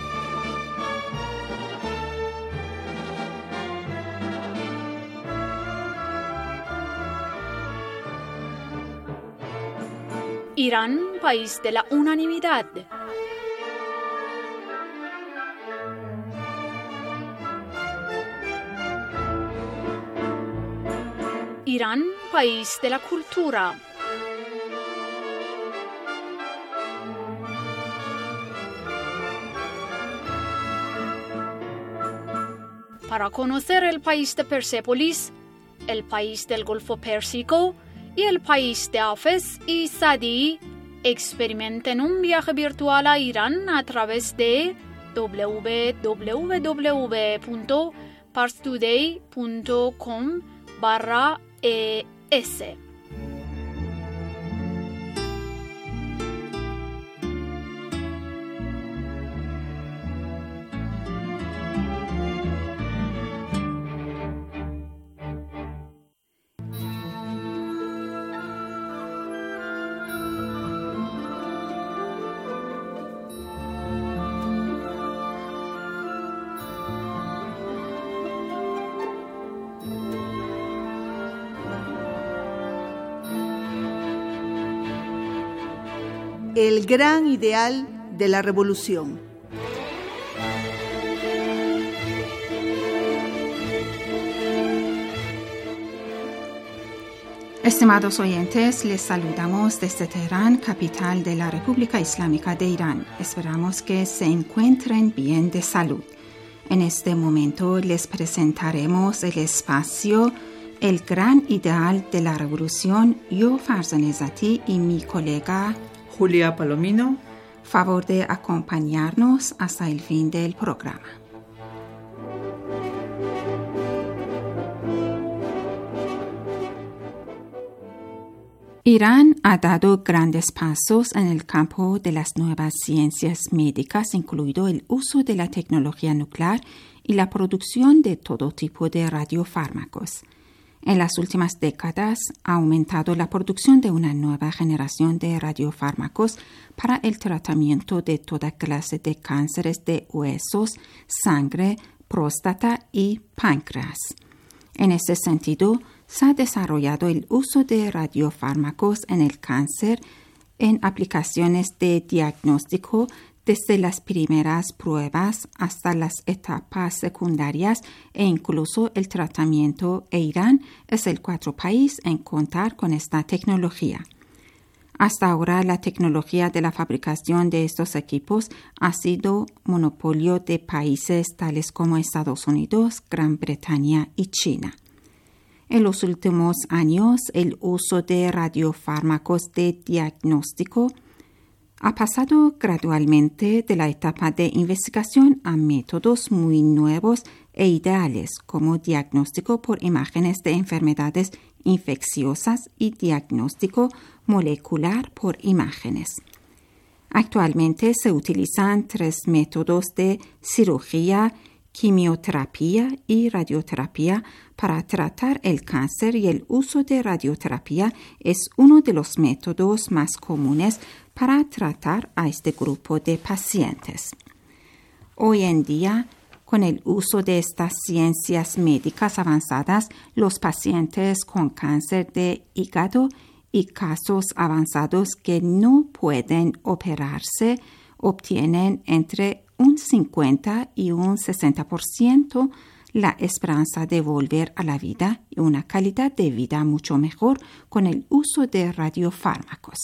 Irán, país de la unanimidad. Irán, país de la cultura. Para conocer el país de Persépolis, el país del Golfo Pérsico y el país de Hafez y Sadi, experimenten un viaje virtual a Irán a través de w w w punto parstoday punto com barra es. el gran ideal de la revolución. Estimados oyentes, les saludamos desde Teherán, capital de la República Islámica de Irán. Esperamos que se encuentren bien de salud. En este momento les presentaremos el espacio El gran ideal de la revolución. Yo, Farzaneh Zati, y mi colega Julia Palomino. Favor de acompañarnos hasta el fin del programa. Irán ha dado grandes pasos en el campo de las nuevas ciencias médicas, incluido el uso de la tecnología nuclear y la producción de todo tipo de radiofármacos. En las últimas décadas ha aumentado la producción de una nueva generación de radiofármacos para el tratamiento de toda clase de cánceres de huesos, sangre, próstata y páncreas. En ese sentido, se ha desarrollado el uso de radiofármacos en el cáncer en aplicaciones de diagnóstico desde las primeras pruebas hasta las etapas secundarias e incluso el tratamiento, e Irán es el cuarto país en contar con esta tecnología. Hasta ahora, la tecnología de la fabricación de estos equipos ha sido monopolio de países tales como Estados Unidos, Gran Bretaña y China. En los últimos años, el uso de radiofármacos de diagnóstico ha pasado gradualmente de la etapa de investigación a métodos muy nuevos e ideales, como diagnóstico por imágenes de enfermedades infecciosas y diagnóstico molecular por imágenes. Actualmente se utilizan tres métodos de cirugía, quimioterapia y radioterapia para tratar el cáncer, y el uso de radioterapia es uno de los métodos más comunes para tratar a este grupo de pacientes. Hoy en día, con el uso de estas ciencias médicas avanzadas, los pacientes con cáncer de hígado y casos avanzados que no pueden operarse obtienen entre un cincuenta y un sesenta por ciento la esperanza de volver a la vida y una calidad de vida mucho mejor con el uso de radiofármacos.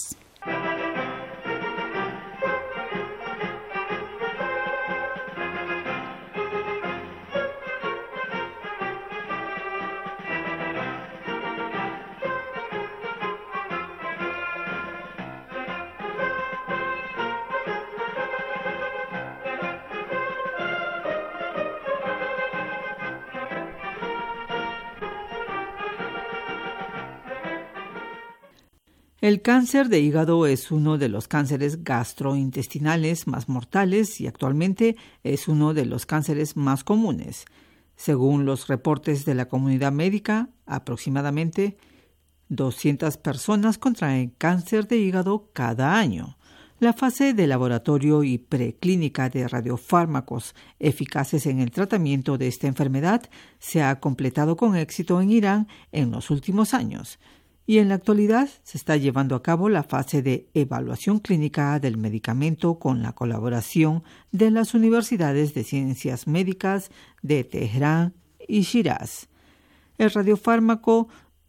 El cáncer de hígado es uno de los cánceres gastrointestinales más mortales y actualmente es uno de los cánceres más comunes. Según los reportes de la comunidad médica, aproximadamente doscientas personas contraen cáncer de hígado cada año. La fase de laboratorio y preclínica de radiofármacos eficaces en el tratamiento de esta enfermedad se ha completado con éxito en Irán en los últimos años. Y en la actualidad se está llevando a cabo la fase de evaluación clínica del medicamento con la colaboración de las universidades de ciencias médicas de Teherán y Shiraz. El radiofármaco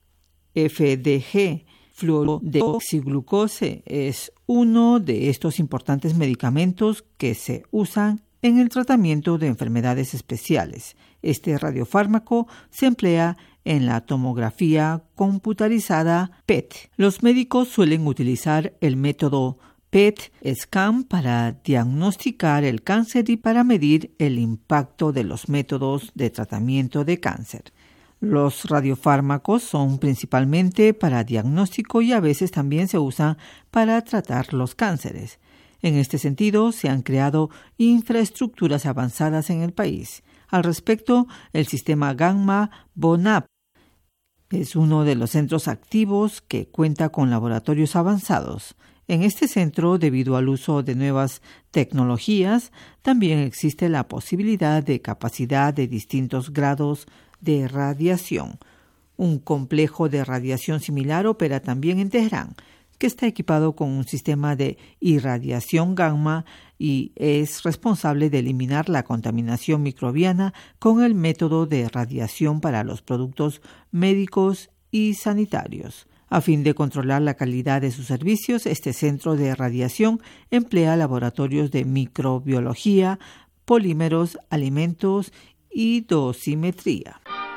F D G fluorodeoxiglucose es uno de estos importantes medicamentos que se usan en el tratamiento de enfermedades especiales. Este radiofármaco se emplea en la tomografía computarizada P E T. Los médicos suelen utilizar el método P E T scan para diagnosticar el cáncer y para medir el impacto de los métodos de tratamiento de cáncer. Los radiofármacos son principalmente para diagnóstico y a veces también se usan para tratar los cánceres. En este sentido, se han creado infraestructuras avanzadas en el país. Al respecto, el sistema Gamma Bonap es uno de los centros activos que cuenta con laboratorios avanzados. En este centro, debido al uso de nuevas tecnologías, también existe la posibilidad de capacidad de distintos grados de radiación. Un complejo de radiación similar opera también en Teherán, que está equipado con un sistema de irradiación gamma y es responsable de eliminar la contaminación microbiana con el método de radiación para los productos médicos y sanitarios. A fin de controlar la calidad de sus servicios, este centro de radiación emplea laboratorios de microbiología, polímeros, alimentos y dosimetría.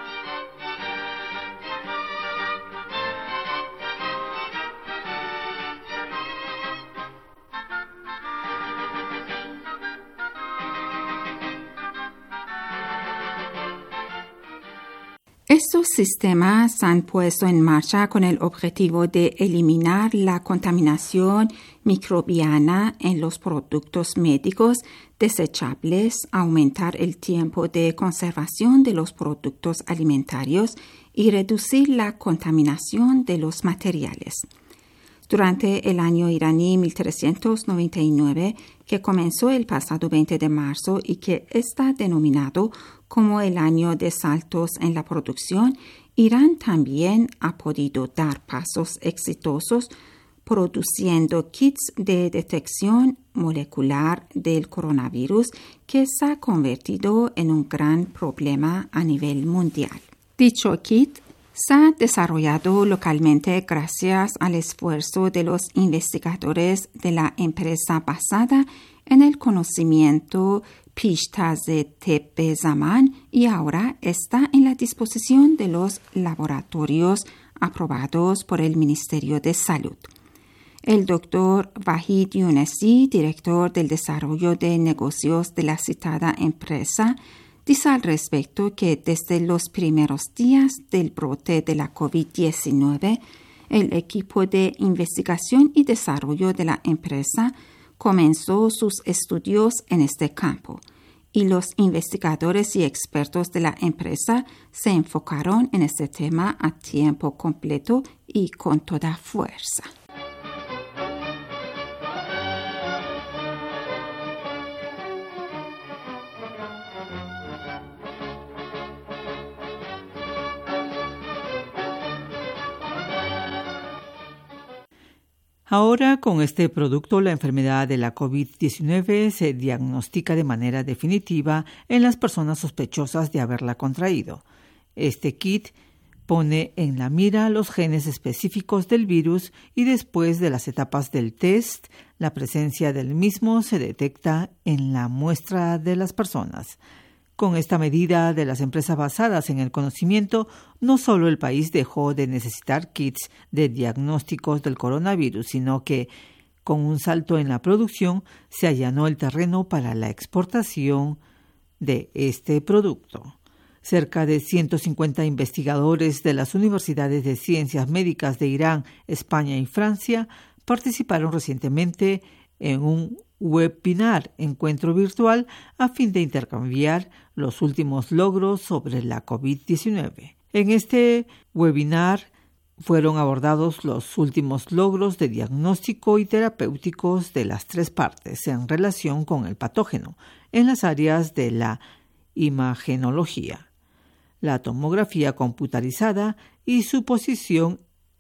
Estos sistemas se han puesto en marcha con el objetivo de eliminar la contaminación microbiana en los productos médicos desechables, aumentar el tiempo de conservación de los productos alimentarios y reducir la contaminación de los materiales. Durante el año iraní mil trescientos noventa y nueve, que comenzó el pasado veinte de marzo y que está denominado como el año de saltos en la producción, Irán también ha podido dar pasos exitosos produciendo kits de detección molecular del coronavirus que se ha convertido en un gran problema a nivel mundial. Dicho kit se ha desarrollado localmente gracias al esfuerzo de los investigadores de la empresa basada en el conocimiento Pishtaz-e Teb Zaman y ahora está en la disposición de los laboratorios aprobados por el Ministerio de Salud. El doctor Vahid Younesi, director del desarrollo de negocios de la citada empresa, dice al respecto que desde los primeros días del brote de la COVID diecinueve, el equipo de investigación y desarrollo de la empresa comenzó sus estudios en este campo y los investigadores y expertos de la empresa se enfocaron en este tema a tiempo completo y con toda fuerza. Ahora, con este producto, la enfermedad de la COVID diecinueve se diagnostica de manera definitiva en las personas sospechosas de haberla contraído. Este kit pone en la mira los genes específicos del virus y después de las etapas del test, la presencia del mismo se detecta en la muestra de las personas. Con esta medida de las empresas basadas en el conocimiento, no solo el país dejó de necesitar kits de diagnósticos del coronavirus, sino que, con un salto en la producción, se allanó el terreno para la exportación de este producto. Cerca de ciento cincuenta investigadores de las universidades de ciencias médicas de Irán, España y Francia participaron recientemente en un webinar, encuentro virtual, a fin de intercambiar los últimos logros sobre la COVID diecinueve. En este webinar fueron abordados los últimos logros de diagnóstico y terapéuticos de las tres partes en relación con el patógeno en las áreas de la imagenología, la tomografía computarizada y su posición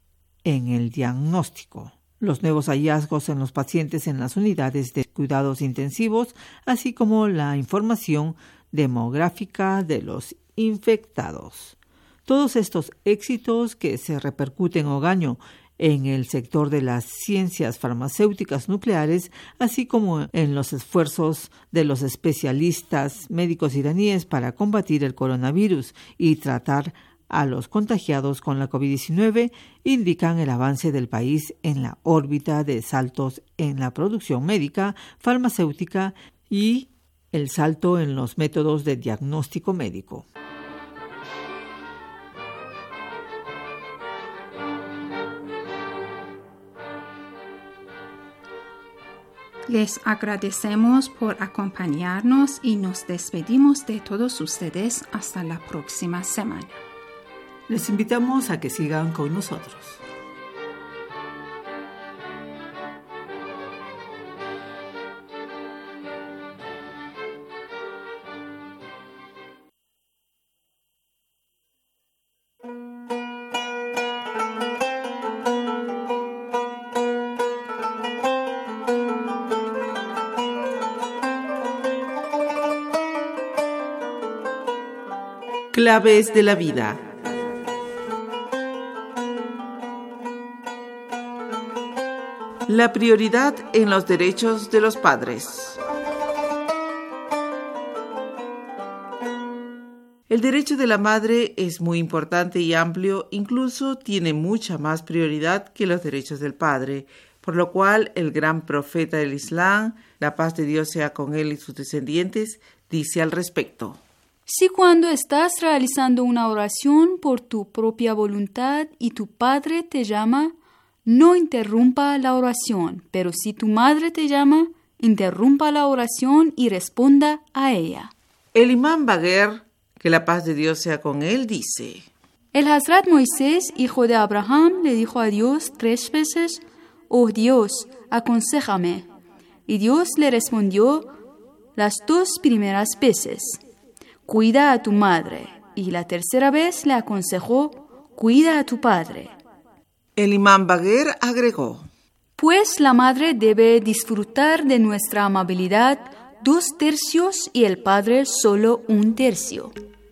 en el diagnóstico, los nuevos hallazgos en los pacientes en las unidades de cuidados intensivos, así como la información demográfica de los infectados. Todos estos éxitos que se repercuten hogaño en el sector de las ciencias farmacéuticas nucleares, así como en los esfuerzos de los especialistas médicos iraníes para combatir el coronavirus y tratar a los contagiados con la COVID diecinueve, indican el avance del país en la órbita de saltos en la producción médica, farmacéutica y el salto en los métodos de diagnóstico médico. Les agradecemos por acompañarnos y nos despedimos de todos ustedes hasta la próxima semana. Les invitamos a que sigan con nosotros. Claves de la vida. La prioridad en los derechos de los padres. El derecho de la madre es muy importante y amplio, incluso tiene mucha más prioridad que los derechos del padre, por lo cual el gran profeta del Islam, la paz de Dios sea con él y sus descendientes, dice al respecto. Si cuando estás realizando una oración por tu propia voluntad y tu padre te llama, no interrumpa la oración, pero si tu madre te llama, interrumpa la oración y responda a ella. El imán Bagher, que la paz de Dios sea con él, dice: El Hazrat Moisés, hijo de Abraham, le dijo a Dios tres veces: Oh Dios, aconséjame. Y Dios le respondió las dos primeras veces: Cuida a tu madre. Y la tercera vez le aconsejó: Cuida a tu padre. El imán Bagher agregó: Pues la madre debe disfrutar de nuestra amabilidad dos tercios y el padre solo un tercio.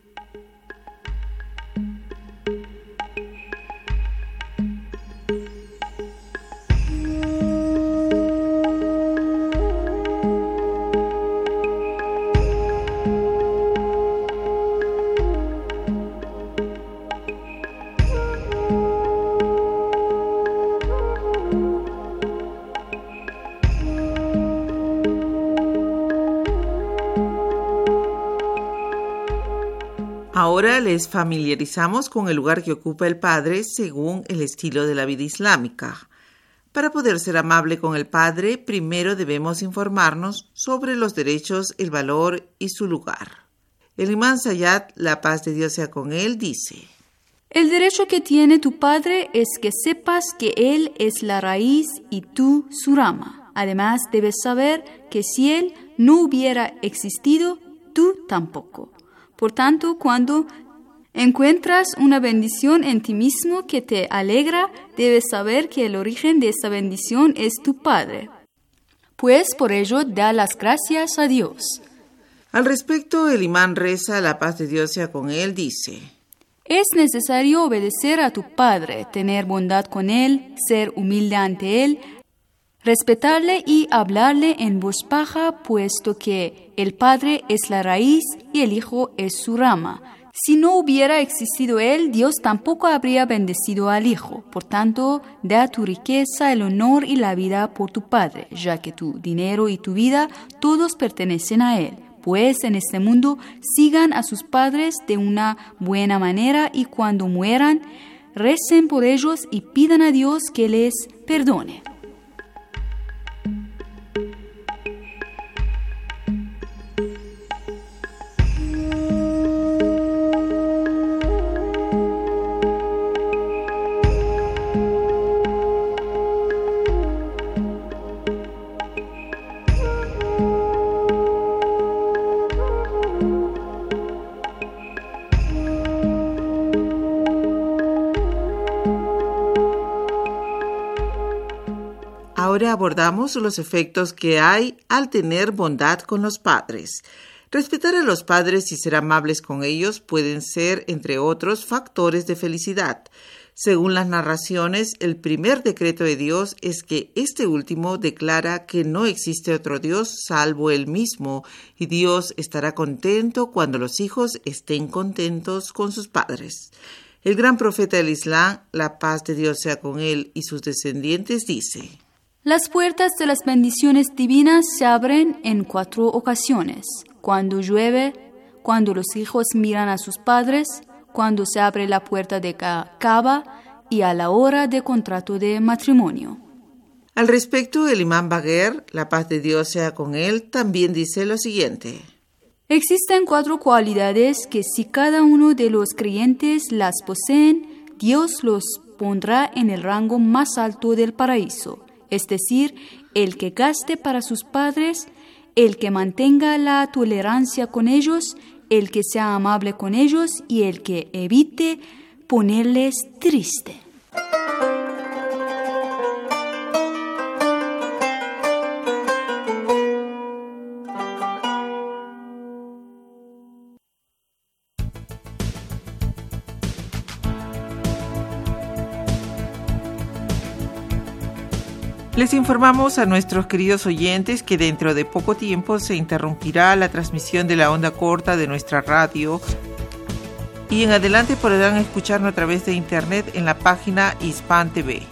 Ahora les familiarizamos con el lugar que ocupa el padre según el estilo de la vida islámica. Para poder ser amable con el padre, primero debemos informarnos sobre los derechos, el valor y su lugar. El imán Sayyad, la paz de Dios sea con él, dice: El derecho que tiene tu padre es que sepas que él es la raíz y tú su rama. Además, debes saber que si él no hubiera existido, tú tampoco. Por tanto, cuando encuentras una bendición en ti mismo que te alegra, debes saber que el origen de esa bendición es tu Padre. Pues por ello da las gracias a Dios. Al respecto, el imán reza, la paz de Dios sea con él, dice: Es necesario obedecer a tu Padre, tener bondad con él, ser humilde ante él, respetarle y hablarle en voz baja, puesto que el Padre es la raíz y el Hijo es su rama. Si no hubiera existido Él, Dios tampoco habría bendecido al Hijo. Por tanto, da tu riqueza, el honor y la vida por tu Padre, ya que tu dinero y tu vida todos pertenecen a Él. Pues en este mundo sigan a sus padres de una buena manera y cuando mueran, recen por ellos y pidan a Dios que les perdone. Ahora abordamos los efectos que hay al tener bondad con los padres. Respetar a los padres y ser amables con ellos pueden ser, entre otros, factores de felicidad. Según las narraciones, el primer decreto de Dios es que este último declara que no existe otro Dios salvo Él mismo, y Dios estará contento cuando los hijos estén contentos con sus padres. El gran profeta del Islam, la paz de Dios sea con él y sus descendientes, dice: Las puertas de las bendiciones divinas se abren en cuatro ocasiones: cuando llueve, cuando los hijos miran a sus padres, cuando se abre la puerta de Kaaba y a la hora de contrato de matrimonio. Al respecto, el imán Bagher, la paz de Dios sea con él, también dice lo siguiente: Existen cuatro cualidades que si cada uno de los creyentes las poseen, Dios los pondrá en el rango más alto del paraíso. Es decir, el que gaste para sus padres, el que mantenga la tolerancia con ellos, el que sea amable con ellos y el que evite ponerles triste. Les informamos a nuestros queridos oyentes que dentro de poco tiempo se interrumpirá la transmisión de la onda corta de nuestra radio y en adelante podrán escucharnos a través de internet en la página Hispan T V.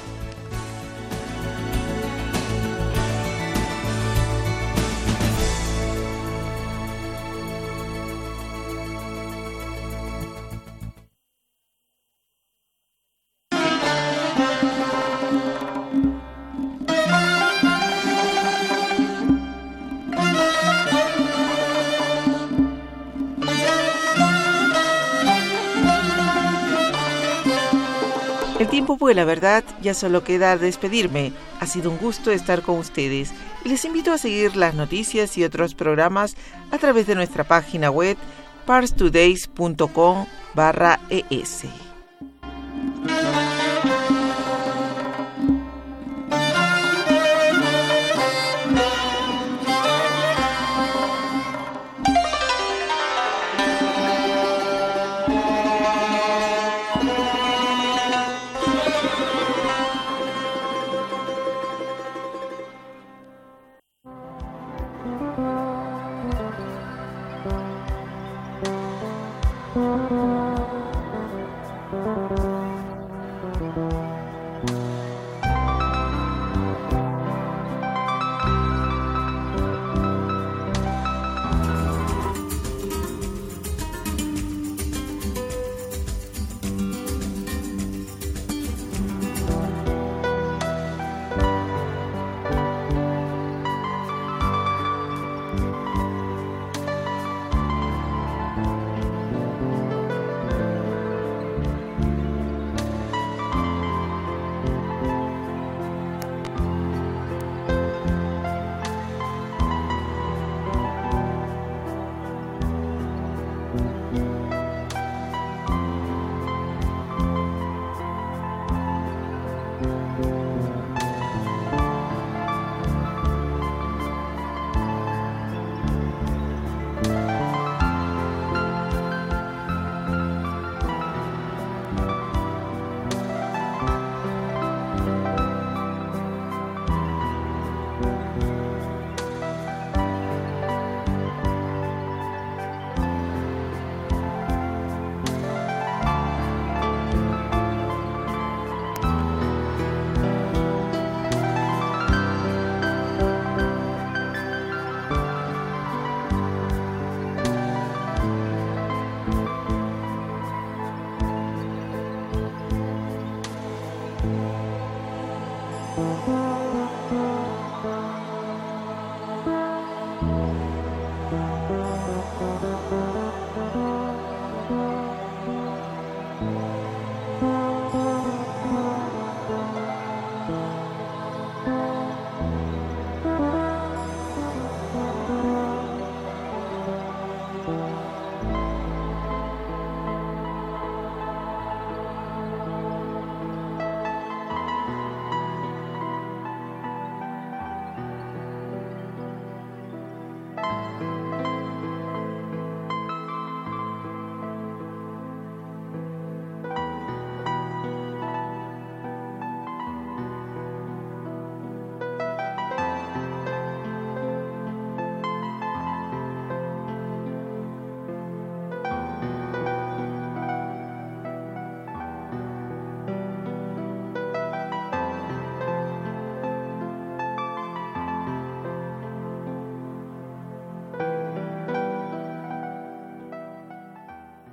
El tiempo vuela, ¿verdad? Ya solo queda despedirme. Ha sido un gusto estar con ustedes. Y les invito a seguir las noticias y otros programas a través de nuestra página web parstodays punto com barra es.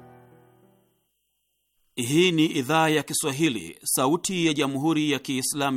Hii ni idhaa ya Kiswahili, sauti ya Jamhuri ya Kiislamu